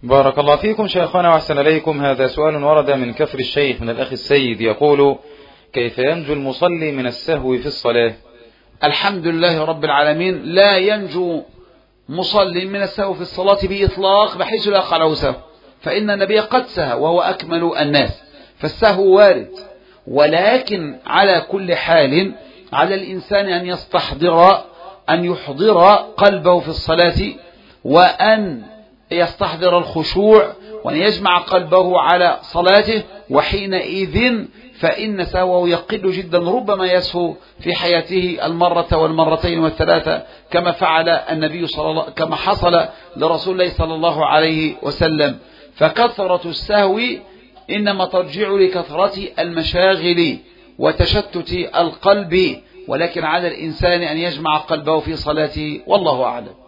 بارك الله فيكم شيخنا وأحسن إليكم. هذا سؤال ورد من كفر الشيخ من الأخ السيد يقول: كيف ينجو المصلي من السهو في الصلاة؟ الحمد لله رب العالمين، لا ينجو مصلي من السهو في الصلاة بإطلاق بحيث لا يقع له سهو، فإن النبي قد سهى وهو أكمل الناس، فالسهو وارد، ولكن على كل حال على الإنسان أن يحضر قلبه في الصلاة، وأن يستحضر الخشوع، وأن يجمع قلبه على صلاته، وحينئذ فإن سهوه يقل جدا، ربما يسهو في حياته المرة والمرتين والثلاثة كما فعل النبي كما حصل لرسول الله صلى الله عليه وسلم. فكثرة السهو إنما ترجع لكثرة المشاغل وتشتت القلب، ولكن على الإنسان أن يجمع قلبه في صلاته، والله أعلم.